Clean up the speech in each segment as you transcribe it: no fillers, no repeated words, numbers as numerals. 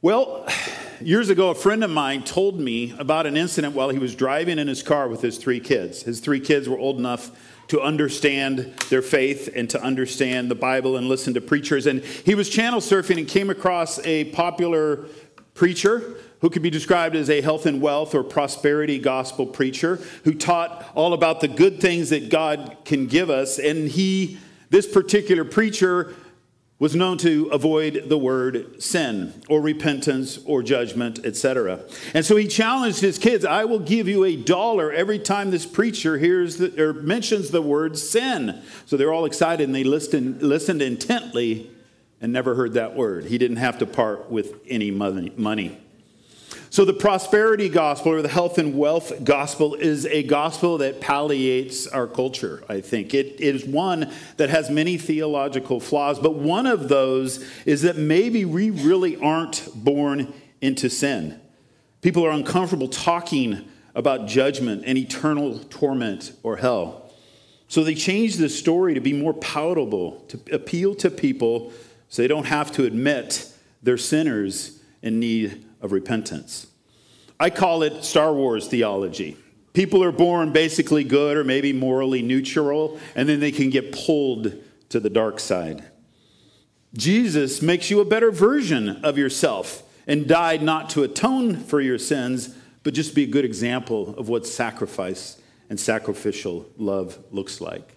Well, years ago, a friend of mine told me about an incident while he was driving in his car with his 3 kids. His 3 kids were old enough to understand their faith and to understand the Bible and listen to preachers. And he was channel surfing and came across a popular preacher who could be described as a health and wealth or prosperity gospel preacher who taught all about the good things that God can give us. And this particular preacher was known to avoid the word sin or repentance or judgment, etc. And so he challenged his kids, I will give you $1 every time this preacher mentions the word sin. So they're all excited and they listened intently and never heard that word. He didn't have to part with any money. So the prosperity gospel or the health and wealth gospel is a gospel that palliates our culture, I think. It is one that has many theological flaws, but one of those is that maybe we really aren't born into sin. People are uncomfortable talking about judgment and eternal torment or hell. So they changed the story to be more palatable, to appeal to people so they don't have to admit they're sinners in need of repentance. I call it Star Wars theology. People are born basically good or maybe morally neutral, and then they can get pulled to the dark side. Jesus makes you a better version of yourself and died not to atone for your sins, but just be a good example of what sacrifice and sacrificial love looks like.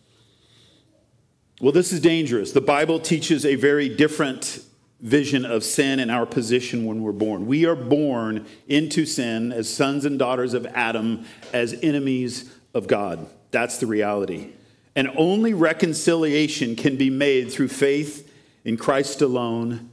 Well, this is dangerous. The Bible teaches a very different vision of sin and our position when we're born. We are born into sin as sons and daughters of Adam, as enemies of God. That's the reality. And only reconciliation can be made through faith in Christ alone,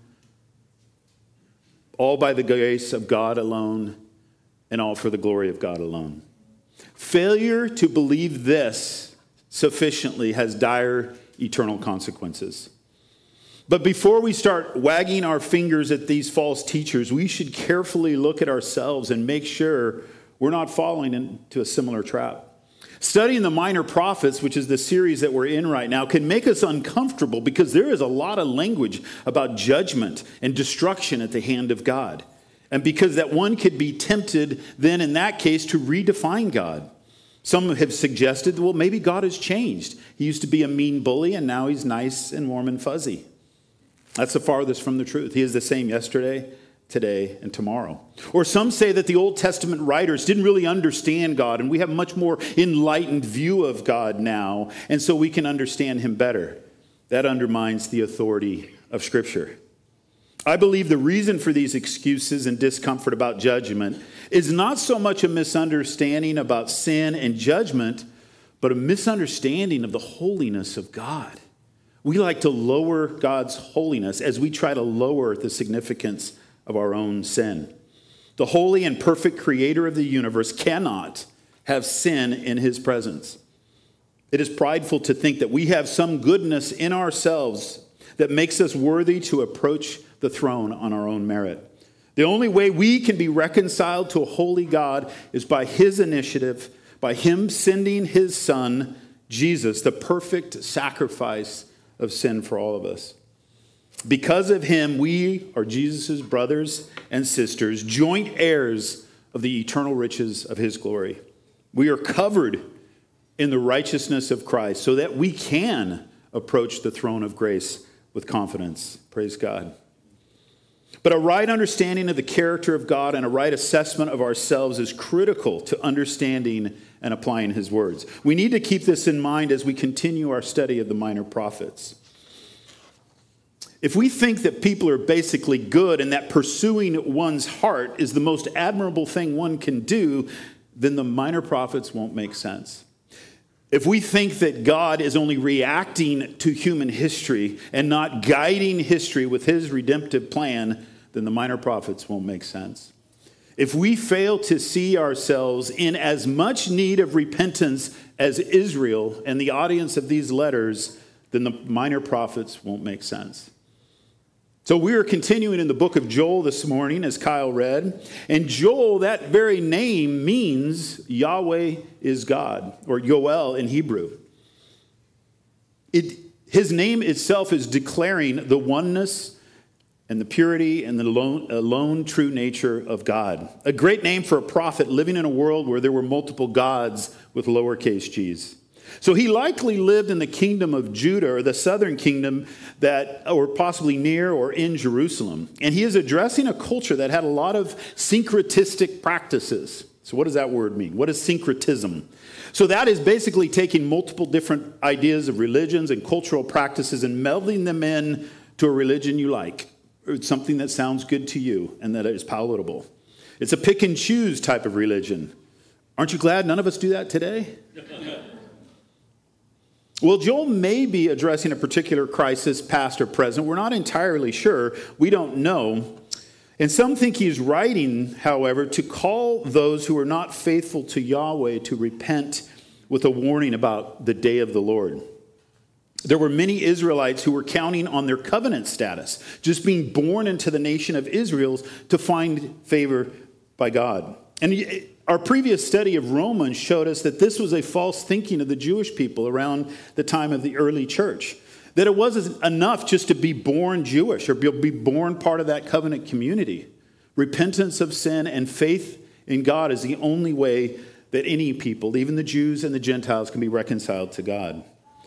all by the grace of God alone, and all for the glory of God alone. Failure to believe this sufficiently has dire eternal consequences. But before we start wagging our fingers at these false teachers, we should carefully look at ourselves and make sure we're not falling into a similar trap. Studying the Minor Prophets, which is the series that we're in right now, can make us uncomfortable because there is a lot of language about judgment and destruction at the hand of God. And because that one could be tempted then in that case to redefine God. Some have suggested, well, maybe God has changed. He used to be a mean bully and now he's nice and warm and fuzzy. That's the farthest from the truth. He is the same yesterday, today, and tomorrow. Or some say that the Old Testament writers didn't really understand God, and we have a much more enlightened view of God now, and so we can understand him better. That undermines the authority of Scripture. I believe the reason for these excuses and discomfort about judgment is not so much a misunderstanding about sin and judgment, but a misunderstanding of the holiness of God. We like to lower God's holiness as we try to lower the significance of our own sin. The holy and perfect creator of the universe cannot have sin in his presence. It is prideful to think that we have some goodness in ourselves that makes us worthy to approach the throne on our own merit. The only way we can be reconciled to a holy God is by his initiative, by him sending his son, Jesus, the perfect sacrifice of sin for all of us. Because of him, we are Jesus' brothers and sisters, joint heirs of the eternal riches of his glory. We are covered in the righteousness of Christ so that we can approach the throne of grace with confidence. Praise God. But a right understanding of the character of God and a right assessment of ourselves is critical to understanding and applying his words. We need to keep this in mind as we continue our study of the Minor Prophets. If we think that people are basically good and that pursuing one's heart is the most admirable thing one can do, then the Minor Prophets won't make sense. If we think that God is only reacting to human history and not guiding history with his redemptive plan, then the Minor Prophets won't make sense. If we fail to see ourselves in as much need of repentance as Israel and the audience of these letters, then the Minor Prophets won't make sense. So we are continuing in the book of Joel this morning, as Kyle read. And Joel, that very name means Yahweh is God, or Yoel in Hebrew. His name itself is declaring the oneness and the purity and the alone true nature of God. A great name for a prophet living in a world where there were multiple gods with lowercase g's. So he likely lived in the kingdom of Judah, or the southern kingdom, or possibly near or in Jerusalem. And he is addressing a culture that had a lot of syncretistic practices. So what does that word mean? What is syncretism? So that is basically taking multiple different ideas of religions and cultural practices and melding them in to a religion you like, or something that sounds good to you and that is palatable. It's a pick and choose type of religion. Aren't you glad none of us do that today? Well, Joel may be addressing a particular crisis, past or present. We're not entirely sure. We don't know. And some think he's writing, however, to call those who are not faithful to Yahweh to repent with a warning about the day of the Lord. There were many Israelites who were counting on their covenant status, just being born into the nation of Israel to find favor by God. And our previous study of Romans showed us that this was a false thinking of the Jewish people around the time of the early church. That it wasn't enough just to be born Jewish or be born part of that covenant community. Repentance of sin and faith in God is the only way that any people, even the Jews and the Gentiles, can be reconciled to God.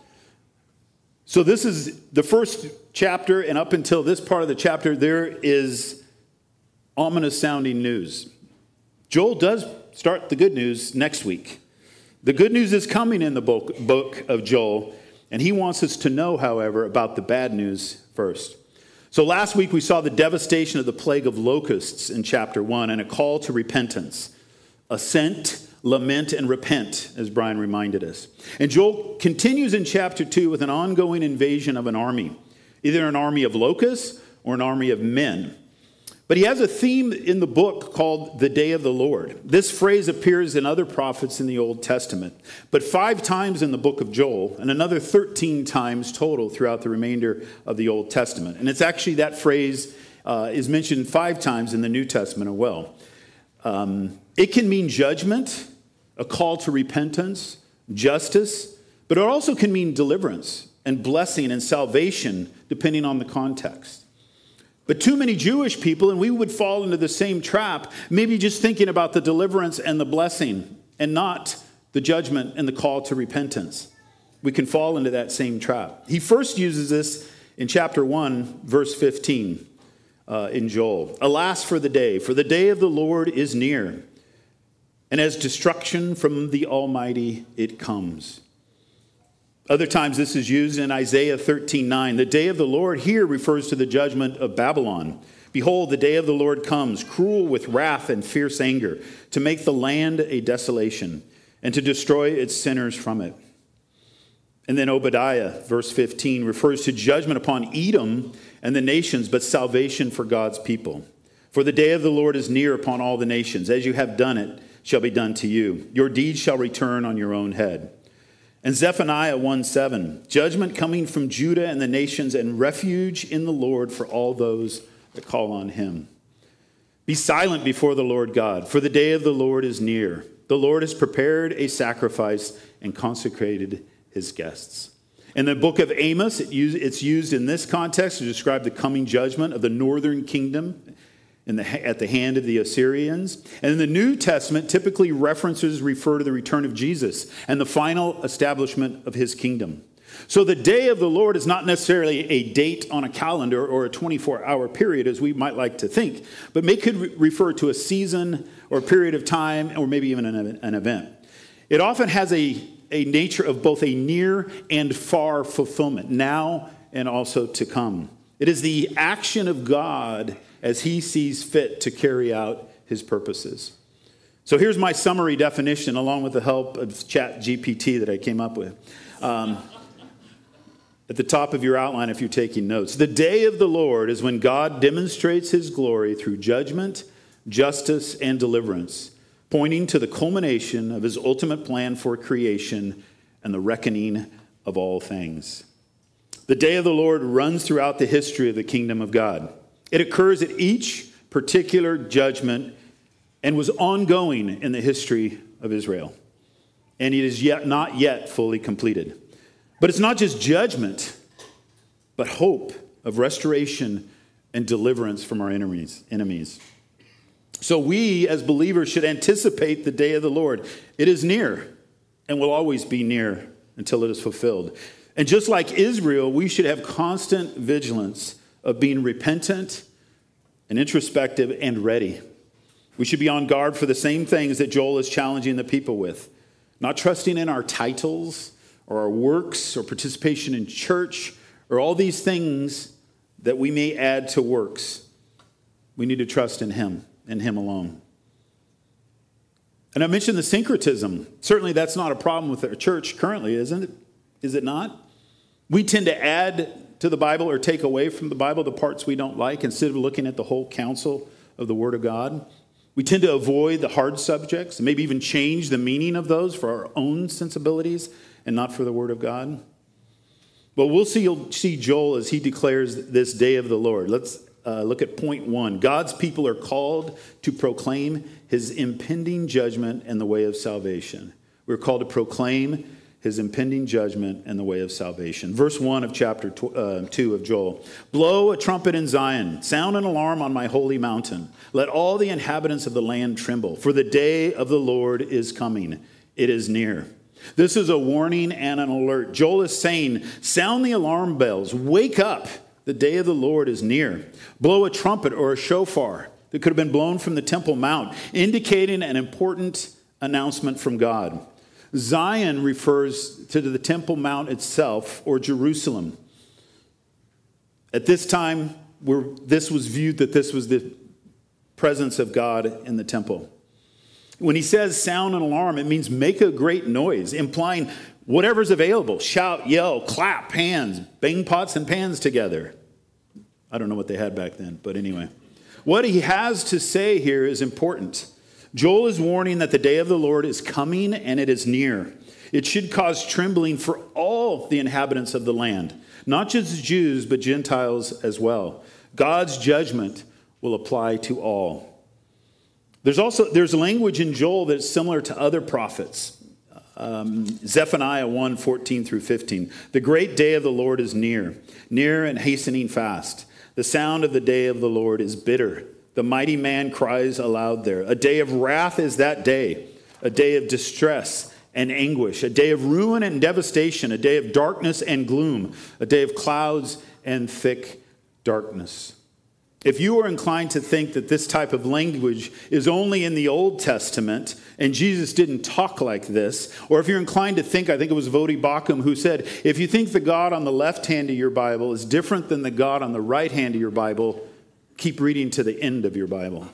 So this is the first chapter, and up until this part of the chapter, there is ominous sounding news. Joel does start the good news next week. The good news is coming in the book of Joel, and he wants us to know, however, about the bad news first. So last week we saw the devastation of the plague of locusts in chapter 1 and a call to repentance. Assent, lament, and repent, as Brian reminded us. And Joel continues in chapter 2 with an ongoing invasion of an army, either an army of locusts or an army of men. But he has a theme in the book called the day of the Lord. This phrase appears in other prophets in the Old Testament, but 5 times in the book of Joel and another 13 times total throughout the remainder of the Old Testament. And it's actually that phrase is mentioned 5 times in the New Testament as well. It can mean judgment, a call to repentance, justice, but it also can mean deliverance and blessing and salvation, depending on the context. But too many Jewish people, and we would fall into the same trap, maybe just thinking about the deliverance and the blessing and not the judgment and the call to repentance. We can fall into that same trap. He first uses this in chapter 1, verse 15 in Joel. Alas for the day of the Lord is near, and as destruction from the Almighty it comes. Other times this is used in Isaiah 13:9. The day of the Lord here refers to the judgment of Babylon. Behold, the day of the Lord comes, cruel with wrath and fierce anger, to make the land a desolation and to destroy its sinners from it. And then Obadiah, verse 15, refers to judgment upon Edom and the nations, but salvation for God's people. For the day of the Lord is near upon all the nations. As you have done it, shall be done to you. Your deeds shall return on your own head. And Zephaniah 1:7, judgment coming from Judah and the nations, and refuge in the Lord for all those that call on him. Be silent before the Lord God, for the day of the Lord is near. The Lord has prepared a sacrifice and consecrated his guests. In the book of Amos, it's used in this context to describe the coming judgment of the northern kingdom at the hand of the Assyrians. And in the New Testament, typically references refer to the return of Jesus and the final establishment of his kingdom. So the day of the Lord is not necessarily a date on a calendar or a 24-hour period, as we might like to think, but may could refer to a season or a period of time or maybe even an event. It often has a nature of both a near and far fulfillment, now and also to come. It is the action of God as he sees fit to carry out his purposes. So here's my summary definition, along with the help of ChatGPT that I came up with. At the top of your outline, if you're taking notes, the day of the Lord is when God demonstrates his glory through judgment, justice, and deliverance, pointing to the culmination of his ultimate plan for creation and the reckoning of all things. The day of the Lord runs throughout the history of the kingdom of God. It occurs at each particular judgment and was ongoing in the history of Israel. And it is not yet fully completed. But it's not just judgment, but hope of restoration and deliverance from our enemies. So we, as believers, should anticipate the day of the Lord. It is near and will always be near until it is fulfilled. And just like Israel, we should have constant vigilance of being repentant and introspective and ready. We should be on guard for the same things that Joel is challenging the people with. Not trusting in our titles or our works or participation in church or all these things that we may add to works. We need to trust in him and him alone. And I mentioned the syncretism. Certainly that's not a problem with our church currently, isn't it? Is it not? We tend to add to the Bible or take away from the Bible the parts we don't like instead of looking at the whole counsel of the Word of God. We tend to avoid the hard subjects, and maybe even change the meaning of those for our own sensibilities and not for the Word of God. Well, we'll see Joel as he declares this day of the Lord. Let's look at point 1. God's people are called to proclaim his impending judgment and the way of salvation. We're called to proclaim his impending judgment and the way of salvation. Verse 1 of chapter 2 of Joel. Blow a trumpet in Zion, sound an alarm on my holy mountain. Let all the inhabitants of the land tremble, for the day of the Lord is coming. It is near. This is a warning and an alert. Joel is saying, sound the alarm bells, wake up. The day of the Lord is near. Blow a trumpet or a shofar that could have been blown from the Temple Mount, indicating an important announcement from God. Zion refers to the Temple Mount itself, or Jerusalem. At this time, this was viewed that this was the presence of God in the temple. When he says sound an alarm, it means make a great noise, implying whatever's available. Shout, yell, clap, hands, bang pots and pans together. I don't know what they had back then, but anyway. What he has to say here is important. Joel is warning that the day of the Lord is coming and it is near. It should cause trembling for all the inhabitants of the land, not just Jews, but Gentiles as well. God's judgment will apply to all. There's language in Joel that's similar to other prophets. Zephaniah 1, 14 through 15. The great day of the Lord is near and hastening fast. The sound of the day of the Lord is bitter. The mighty man cries aloud there. A day of wrath is that day, a day of distress and anguish, a day of ruin and devastation, a day of darkness and gloom, a day of clouds and thick darkness. If you are inclined to think that this type of language is only in the Old Testament and Jesus didn't talk like this, or if you're inclined to think, I think it was Vodi Bakum who said, if you think the God on the left hand of your Bible is different than the God on the right hand of your Bible, keep reading to the end of your Bible.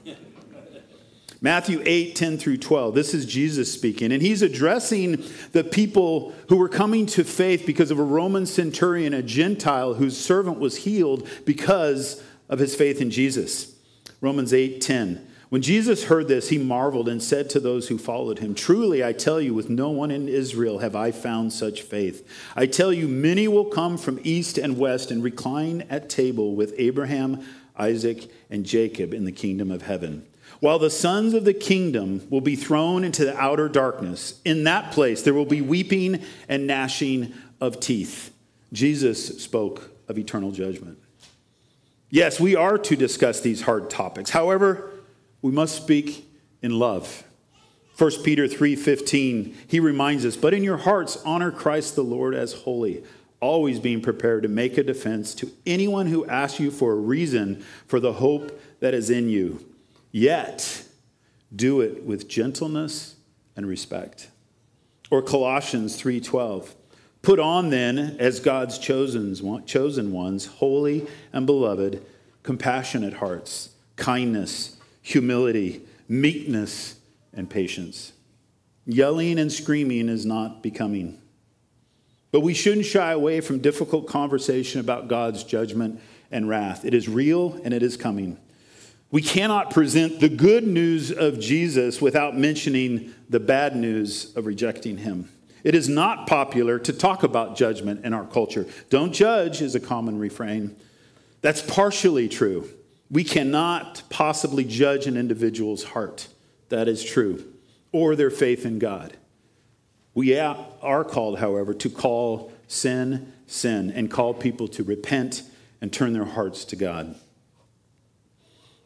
Matthew 8, 10 through 12. This is Jesus speaking, and he's addressing the people who were coming to faith because of a Roman centurion, a Gentile whose servant was healed because of his faith in Jesus. Romans 8, 10. When Jesus heard this, he marveled and said to those who followed him, truly, I tell you, with no one in Israel have I found such faith. I tell you, many will come from east and west and recline at table with Abraham, Isaac, and Jacob in the kingdom of heaven. While the sons of the kingdom will be thrown into the outer darkness, in that place there will be weeping and gnashing of teeth. Jesus spoke of eternal judgment. Yes, we are to discuss these hard topics. However, we must speak in love. 1 Peter 3:15, he reminds us, but in your hearts honor Christ the Lord as holy, always being prepared to make a defense to anyone who asks you for a reason for the hope that is in you. Yet, do it with gentleness and respect. Or Colossians 3:12. Put on then, as God's chosen ones, holy and beloved, compassionate hearts, kindness, humility, meekness, and patience. Yelling and screaming is not becoming. But we shouldn't shy away from difficult conversation about God's judgment and wrath. It is real and it is coming. We cannot present the good news of Jesus without mentioning the bad news of rejecting him. It is not popular to talk about judgment in our culture. Don't judge is a common refrain. That's partially true. We cannot possibly judge an individual's heart. That is true. Or their faith in God. We are called, however, to call sin, sin, and call people to repent and turn their hearts to God.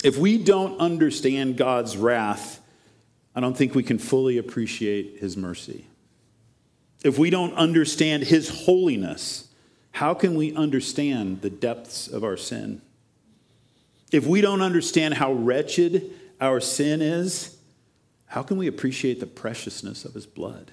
If we don't understand God's wrath, I don't think we can fully appreciate his mercy. If we don't understand his holiness, how can we understand the depths of our sin? If we don't understand how wretched our sin is, how can we appreciate the preciousness of his blood?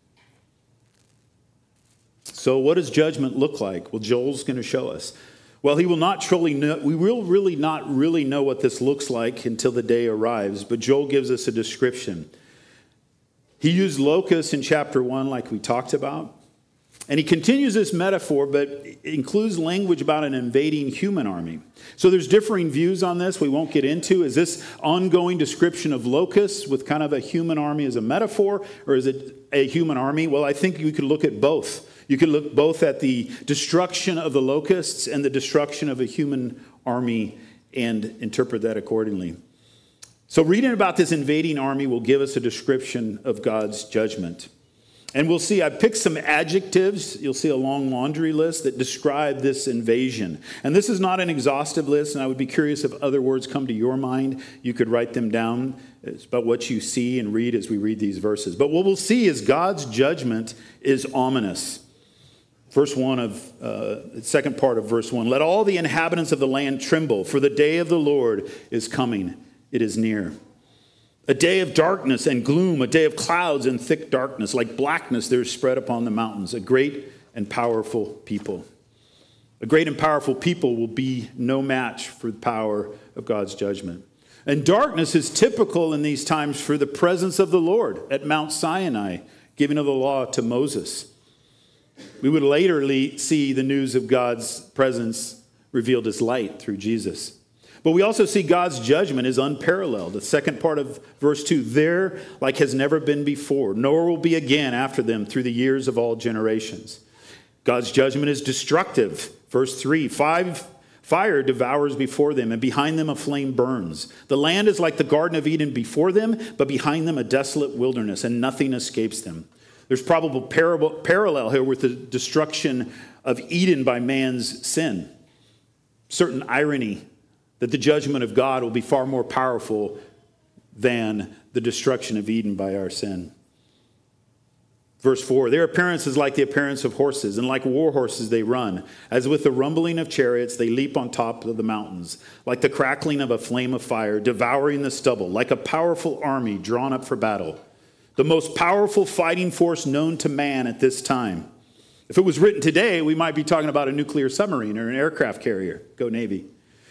So what does judgment look like? Well, Joel's going to show us. Well, we will really not know what this looks like until the day arrives, but Joel gives us a description. He used locusts in chapter 1 like we talked about, and he continues this metaphor, but includes language about an invading human army. So there's differing views on this we won't get into. Is this ongoing description of locusts with kind of a human army as a metaphor, or is it a human army? Well, I think you could look at both. You could look both at the destruction of the locusts and the destruction of a human army and interpret that accordingly. So reading about this invading army will give us a description of God's judgment. And we'll see, I've picked some adjectives. You'll see a long laundry list that describe this invasion. And this is not an exhaustive list, and I would be curious if other words come to your mind. You could write them down. It's about what you see and read as we read these verses. But what we'll see is God's judgment is ominous. Second part of verse 1. Let all the inhabitants of the land tremble, for the day of the Lord is coming. It is near. A day of darkness and gloom, a day of clouds and thick darkness, like blackness there is spread upon the mountains, a great and powerful people. A great and powerful people will be no match for the power of God's judgment. And darkness is typical in these times for the presence of the Lord at Mount Sinai, giving of the law to Moses. We would later see the news of God's presence revealed as light through Jesus. But we also see God's judgment is unparalleled. The second part of verse 2, there like has never been before, nor will be again after them through the years of all generations. God's judgment is destructive. Verse 3, fire devours before them, and behind them a flame burns. The land is like the Garden of Eden before them, but behind them a desolate wilderness, and nothing escapes them. There's probable parallel here with the destruction of Eden by man's sin. Certain irony that the judgment of God will be far more powerful than the destruction of Eden by our sin. Verse 4, their appearance is like the appearance of horses, and like war horses they run. As with the rumbling of chariots, they leap on top of the mountains, like the crackling of a flame of fire, devouring the stubble, like a powerful army drawn up for battle. The most powerful fighting force known to man at this time. If it was written today, we might be talking about a nuclear submarine or an aircraft carrier. Go Navy.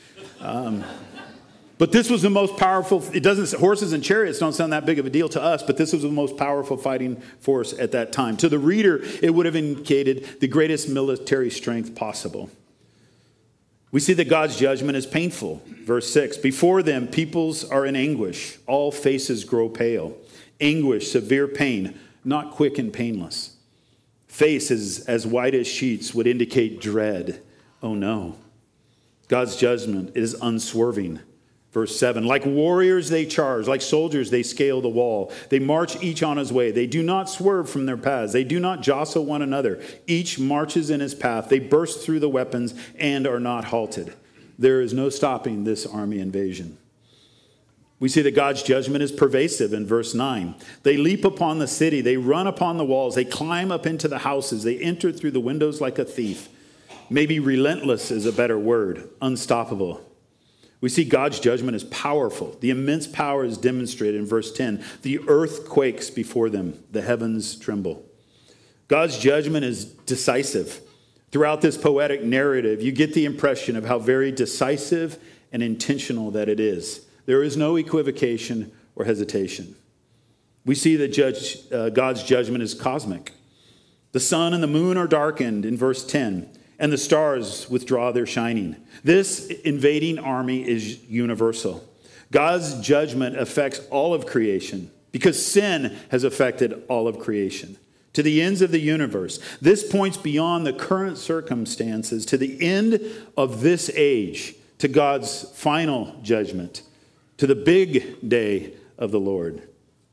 But this was the most powerful. Horses and chariots don't sound that big of a deal to us, but this was the most powerful fighting force at that time. To the reader, it would have indicated the greatest military strength possible. We see that God's judgment is painful. Verse 6, before them, peoples are in anguish. All faces grow pale. Anguish, severe pain, not quick and painless. Faces as white as sheets would indicate dread. Oh no. God's judgment is unswerving. Verse 7, like warriors they charge, like soldiers they scale the wall. They march each on his way. They do not swerve from their paths. They do not jostle one another. Each marches in his path. They burst through the weapons and are not halted. There is no stopping this army invasion. We see that God's judgment is pervasive in verse 9. They leap upon the city. They run upon the walls. They climb up into the houses. They enter through the windows like a thief. Maybe relentless is a better word. Unstoppable. We see God's judgment is powerful. The immense power is demonstrated in verse 10. The earth quakes before them. The heavens tremble. God's judgment is decisive. Throughout this poetic narrative, you get the impression of how very decisive and intentional that it is. There is no equivocation or hesitation. We see that God's judgment is cosmic. The sun and the moon are darkened in verse 10, and the stars withdraw their shining. This invading army is universal. God's judgment affects all of creation because sin has affected all of creation to the ends of the universe. This points beyond the current circumstances to the end of this age, to God's final judgment, to the big day of the Lord.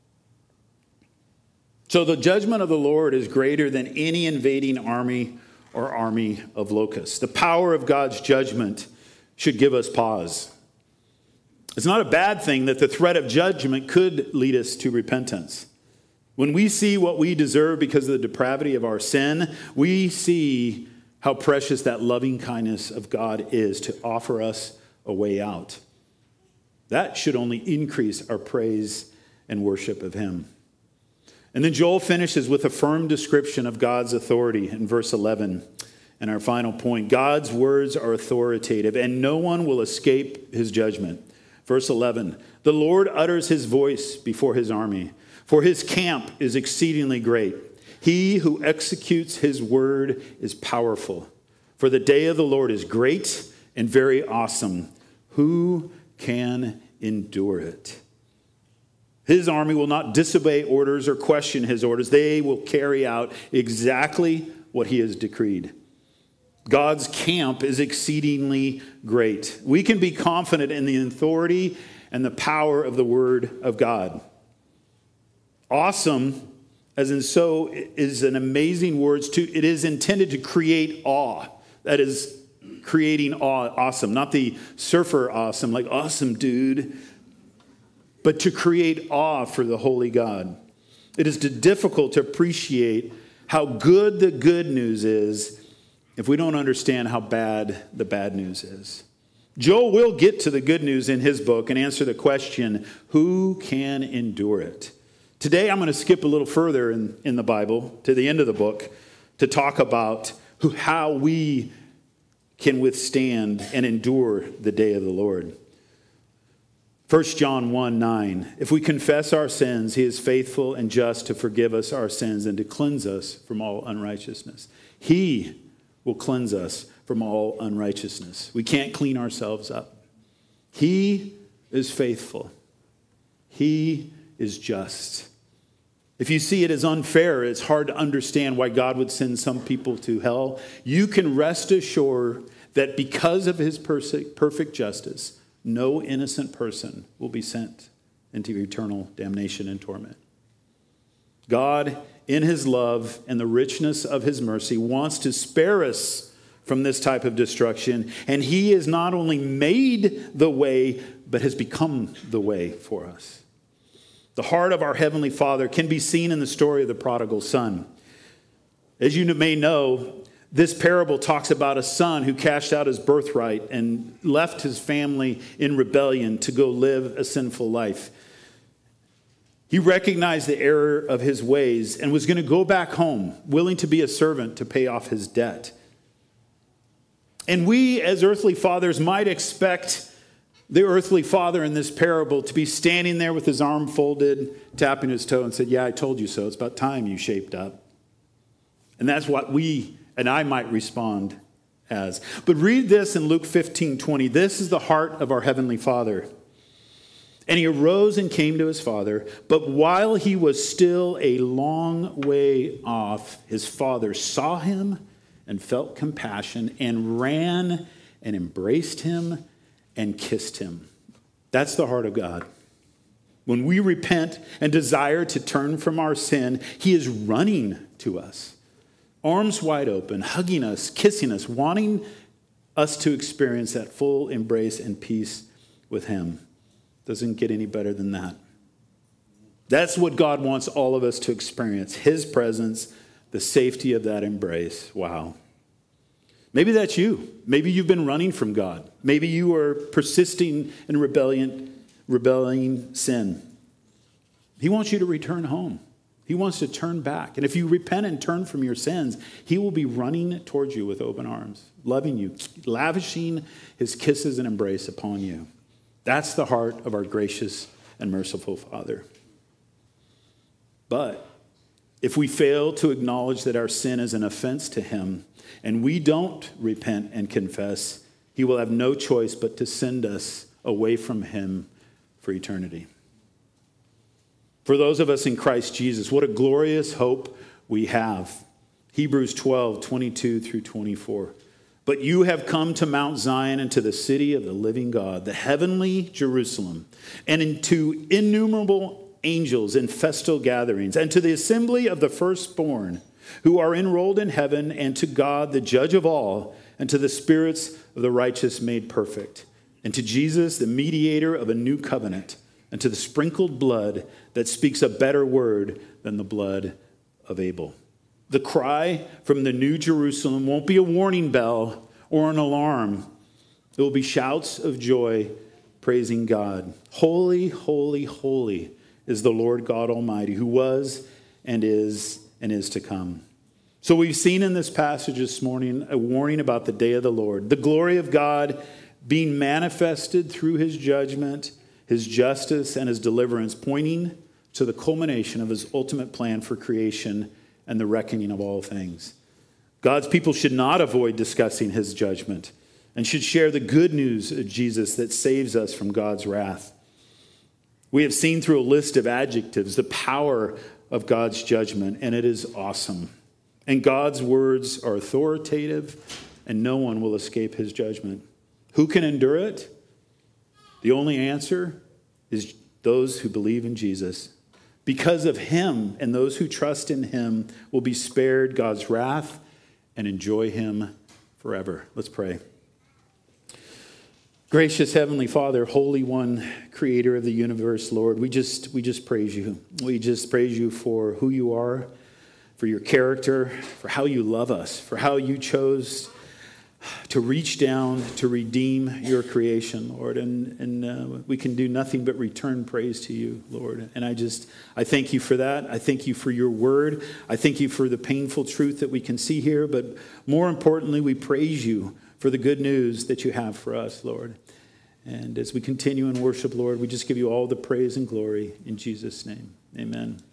So the judgment of the Lord is greater than any invading army or army of locusts. The power of God's judgment should give us pause. It's not a bad thing that the threat of judgment could lead us to repentance. When we see what we deserve because of the depravity of our sin, we see how precious that loving kindness of God is to offer us a way out. That should only increase our praise and worship of him. And then Joel finishes with a firm description of God's authority in verse 11. And our final point, God's words are authoritative, and no one will escape his judgment. Verse 11, the Lord utters his voice before his army, for his camp is exceedingly great. He who executes his word is powerful. For the day of the Lord is great and very awesome. Who can endure it? His army will not disobey orders or question his orders. They will carry out exactly what he has decreed. God's camp is exceedingly great. We can be confident in the authority and the power of the word of God. Awesome, as in so, is an amazing word. It is intended to create awe. That is creating awe, awesome. Not the surfer awesome, like awesome dude, but to create awe for the holy God. It is difficult to appreciate how good the good news is if we don't understand how bad the bad news is. Joel will get to the good news in his book and answer the question, who can endure it? Today I'm going to skip a little further in the Bible to the end of the book to talk about how we can withstand and endure the day of the Lord. 1 John 1:9, if we confess our sins, he is faithful and just to forgive us our sins and to cleanse us from all unrighteousness. He will cleanse us from all unrighteousness. We can't clean ourselves up. He is faithful. He is just. If you see it as unfair, it's hard to understand why God would send some people to hell. You can rest assured that because of his perfect justice, no innocent person will be sent into eternal damnation and torment. God, in his love and the richness of his mercy, wants to spare us from this type of destruction. And he has not only made the way, but has become the way for us. The heart of our Heavenly Father can be seen in the story of the prodigal son. As you may know, this parable talks about a son who cashed out his birthright and left his family in rebellion to go live a sinful life. He recognized the error of his ways and was going to go back home, willing to be a servant to pay off his debt. And we, as earthly fathers, might expect the earthly father in this parable to be standing there with his arm folded, tapping his toe and said, yeah, I told you so. It's about time you shaped up. And that's what we and I might respond as. But read this in Luke 15:20. This is the heart of our Heavenly Father. And he arose and came to his father. But while he was still a long way off, his father saw him and felt compassion and ran and embraced him and kissed him. That's the heart of God. When we repent and desire to turn from our sin, he is running to us, arms wide open, hugging us, kissing us, wanting us to experience that full embrace and peace with him. Doesn't get any better than that. That's what God wants all of us to experience. His presence, the safety of that embrace. Wow. Maybe that's you. Maybe you've been running from God. Maybe you are persisting in rebelling sin. He wants you to return home. He wants to turn back. And if you repent and turn from your sins, he will be running towards you with open arms, loving you, lavishing his kisses and embrace upon you. That's the heart of our gracious and merciful Father. But if we fail to acknowledge that our sin is an offense to him, and we don't repent and confess, he will have no choice but to send us away from him for eternity. For those of us in Christ Jesus, what a glorious hope we have. Hebrews 12:22 through 24. But you have come to Mount Zion and to the city of the living God, the heavenly Jerusalem, and into innumerable angels in festal gatherings, and to the assembly of the firstborn who are enrolled in heaven, and to God, the judge of all, and to the spirits of the righteous made perfect, and to Jesus, the mediator of a new covenant, and to the sprinkled blood that speaks a better word than the blood of Abel. The cry from the New Jerusalem won't be a warning bell or an alarm. It will be shouts of joy praising God. Holy, holy, holy is the Lord God Almighty, who was and is to come. So we've seen in this passage this morning a warning about the day of the Lord, the glory of God being manifested through his judgment, his justice, and his deliverance, pointing to the culmination of his ultimate plan for creation and the reckoning of all things. God's people should not avoid discussing his judgment and should share the good news of Jesus that saves us from God's wrath. We have seen through a list of adjectives the power of God's judgment, and it is awesome. And God's words are authoritative, and no one will escape his judgment. Who can endure it? The only answer is those who believe in Jesus. Because of him and those who trust in him will be spared God's wrath and enjoy him forever. Let's pray. Gracious Heavenly Father, Holy One, Creator of the universe, Lord, we just praise you. We just praise you for who you are, for your character, for how you love us, for how you chose to reach down to redeem your creation, Lord. And we can do nothing but return praise to you, Lord. And I thank you for that. I thank you for your word. I thank you for the painful truth that we can see here. But more importantly, we praise you for the good news that you have for us, Lord. And as we continue in worship, Lord, we just give you all the praise and glory in Jesus' name. Amen.